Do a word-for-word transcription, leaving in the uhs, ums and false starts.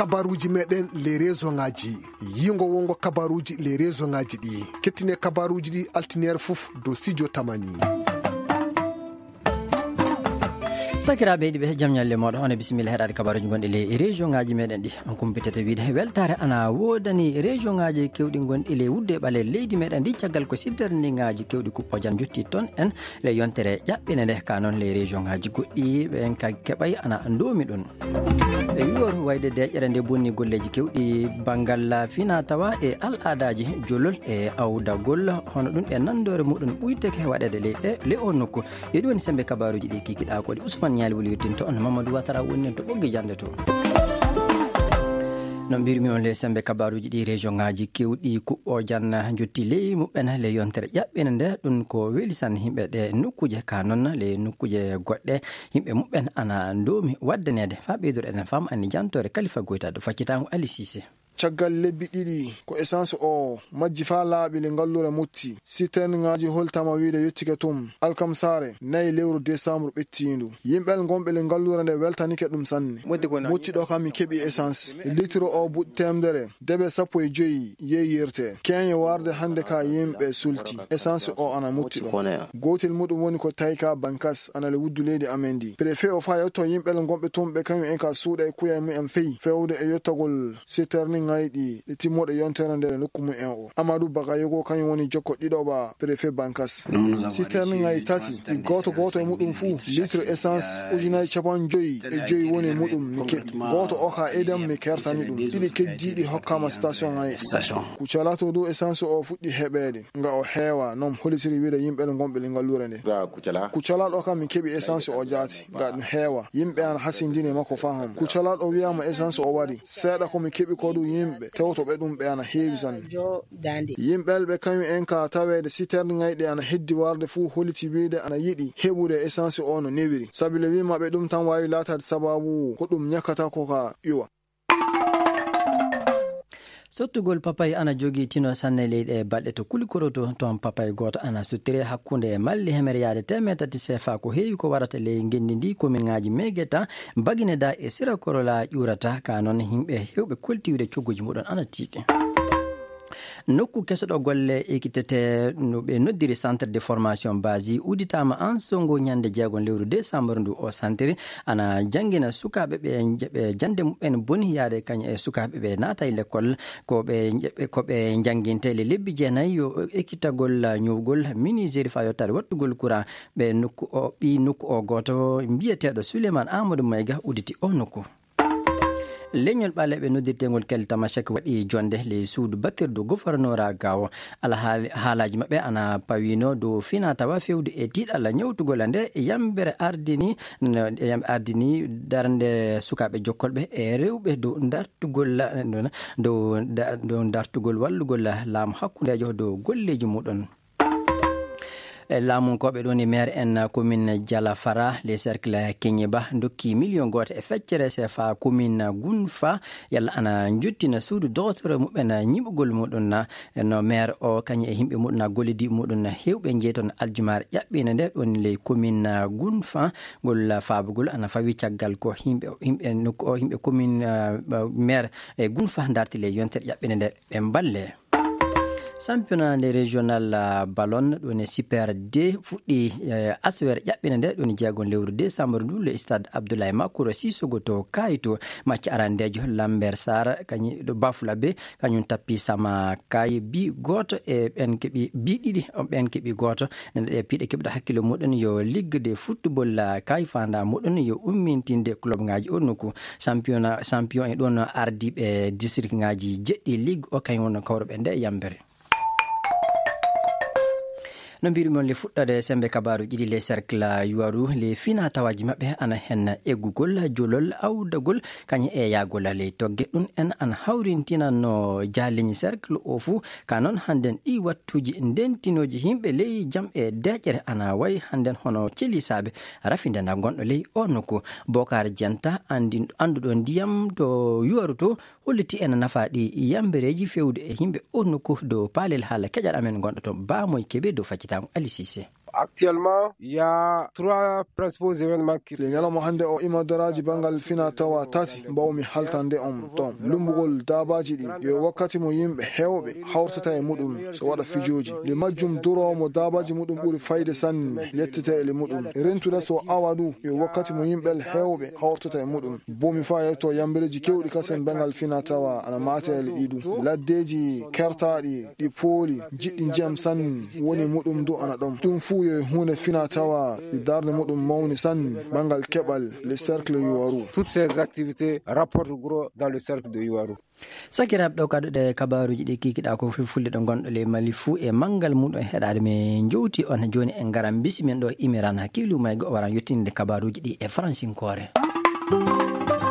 kabaruji meɗen les réseau ngaji yingo wongo kabaruji les réseau ngaji ɗi kettine kabaruji ɗi altiniére fof do studio tamani. sakiraɓe yiɗiɓe jaam ñalle moɗo on bisimilla heɗade kabaruji gonɗi le région ngaji meɗen ɗi on kumpitete wiide weltare ana wodani région ngaji kewɗi gonɗi le wudde ɓale leydi meɗen ɗi caggal ko siddarni ngaji kewɗi kuppojan jutti toon en le yontere ƴaɓɓine nde ka noon le région ngaji goɗɗi ɓen ka keɓay ana domi ɗum e wiwor wayde deƴƴere nde bonni golleji kewɗi banggal fina tawa e al adaji jolol e awdagol hono ɗum e nandore muɗum ɓuyteke waɗede le le o nokku yeɗi woni sembe kabaruji ɗi kikiɗa koɗi Ousmane ñaali woli yettinto on Mamadou Watara woni to ɓoggi jande to no mbirmi on le sembe kabaruji ɗi région ngaji kewɗi kuɓɓojan jotti ley muɓɓen le yontere ƴaɓɓine nde ɗum ko welisan yimɓe ɗe nokkuje ka noon le nokkuje goɗɗe yimɓe muɓɓen ana domi waddanede fa ɓeydoɗo enen fam anni jantore Kalifa Goyta do faccitango Ali Cissé. caggal lebbi ɗiɗi ko essence o majji fa laaɓi le ngallure mutti citerne ngaji holtama wiide yettike tum alkamsare nayi lewru décembre ɓettindu yimɓel gonɓe le ngallure nde weltanike ɗum sanne mutti ɗo kam mi keeɓi essence litre o buɗ temdere deɓe sappo e joyyi yeyyirte keñe warde hande ka yimɓe sulti essence o ana mutti ɗo gotel muɗum woni ko tayka bankas ana le wuddu leydi amen ndi préfet o fa yetto yimɓel gonɓe tumɓe kañum en ka suuɗa e kuya mumen feyi fewde e yettogol citerne ngayɗi ɗe timmoɗe yontere nder nokku mumen o Amadou Bagayogo kañum woni jokko ɗiɗoɓa préfet bankas citerne ngay tati ɗi goto goto e muɗum fuu litre essence ujunaji capan joyyi e joyyi woni muɗum mi keɓi goto o ka edam mi kertani ɗum ɗiɗi keddiɗi hokkama station ngay kucala to dow essence o fuɗɗi heɓede nga o heewa noon holitiri wiide yimɓe gonɓe le ngallure nde kucala ɗo kam mi keɓi essence o jaati nga ɗum heewa yimɓe an hasindine makko faham kucala ɗo wiyama essence o waɗi seeɗa komi keɓi ko ɗum yimɓe tewto ɓe ɗum ɓe ana heewi sanne yimɓel ɓe kañum en ka tawede citerne ngayɗe ana heddi warde fuu holiti wiide ana yiɗi heɓude essence o no newiri sabi le wimaɓe ɗum tan wawi latade sababu ko ɗum ñakkata ko ka ƴuwa. sottugol papay ana jogii tino sanne leyɗe e balɗe to kulikoroto toon papay goto ana suttire hakkunde e malli hemer yaade temed tati sefa ko heewi ko warata ley gendi ndi commune ngaji megeta bagineda e sira korola ƴurata ka noon yimɓe hewɓe koltiwde coggoji muɗon ana tiiɗe nokku kesoɗo golle ekkitete no ɓe noddiri centre de formation basi uditama en songo ñande jeegon lewru décembre ndu o centre ana jangguina sukaɓe ɓe ɓe jande muɓen boni yaade kañ e sukaɓe ɓe naata e l'école koɓe koɓe jangguinte le lebbi jeenayyi yo ekkitagol ñowgol ministére fa yottade wattugol courant ɓe nokku o ɓi nokku o goto mbiyeteɗo Souleymane Amadou Mayga uditi o nokku leñol ɓale ɓe noddirtegol kel tamashek waɗi jonde le suudu battirdu gouvernora gawo ala haalaji maɓɓe ana pawino dow fina tawa fewde e tiiɗalla ñawtugol nde yambere ardini yamɓe ardini darde sukaɓe jokkolɓe e rewɓe dow dartugol dow dow dartugol wallugol laamu hakkundejo dow golleji muɗon laamunkoɓe ɗon e maire en commune Dialafara les cercle Keñeba dokki million goto e feccere sefa commune Gunfa yalla ana juttina suudu docteur muɓen ñiɓugol muɗum no maire o kañum e yimɓe muɗum gollidi muɗum hewɓe jeeton aljumare ƴaɓɓine nde ɗon ley commune Gunfa gol faabugol ana fawi caggal ko yimɓe yimɓe nokku o yimɓe commune maire e Gunfa darti ley yontere ƴaɓɓine nde ɓe balle championnat nde régional ballon ɗon e super d fuɗɗi aswere ƴaɓɓine nde ɗon jeegon lewru décembre ndu le stade Abdoulaye Makouro Sissogo to kayito macca arandejo Lambert Sar kañum ɗo Bafulabe kañum tappi sama kaye bi goto e ɓen keeɓi bi ɗiɗi ɓen keeɓi goto nde ɗe piiɗe keɓɗo hakkille muɗum yo ligue de football kaye fanda muɗum yo ummintinde club ngaji o nokku championnat champion e ɗon ardiɓe district ngaji jeɗɗi ligue o kañum wonno kawruɓe nde yambere no mbirumon le fuɗɗade sembe kabaru ɗiɗi les cercle yuwaru les fina tawaji maɓɓe ana hen eggugol jolol awdagol kañum e yagol ley togge ɗum en ana hawrintina no jaleñi cercle o fuu ka noon hannden ɗi wattuji ndentinoji yimɓe ley jaam e deƴƴere ana wayi hannden hono celisaɓe rafindena gonɗo ley o nokku Bokar Dienta andi anduɗo ndiyam to yuwaru to holliti en nafaɗi yambereji fewde e yimɓe o nokku dow palel haala keƴal amen gonɗo to Bamoy Kebe dow facci Ali Cissé. Actuellement, il y a trois principaux événements qui le nyalamo hande o imadaraji bangal fina tawa tati bawmi haltande on ton lumbugol dabaji di yo wakkati mo yimbe hewbe hawtata e mudum so wada fijoji le majjum duro mo dabaji mudum buri fayde sanne yettete e le mudum rentuda so awadu yo wakkati mo yimbe hewbe hawtata e mudum bomi fa to yambereji kewdi kasen bangal fina tawa ana mate e didu laddeji kertaadi di poli jiddi jam san woni mudum do ana dom dum fu yo hunde fina tawa di darde mudum mawni san bangal kebal le cercle Yuwaru. Toutes ces activités rapportent gros dans le cercle de Yuwaru. sakirab ɗo kaɗuɗe kabaruji ɗi kikiɗa ko fulfulde ɗo gonɗo le mali fuu e manggal muɗum heɗade min jowti on joni en garan bisimen ɗo imiran hakkilu may go waran yettinde kabaruji ɗi e francinkore.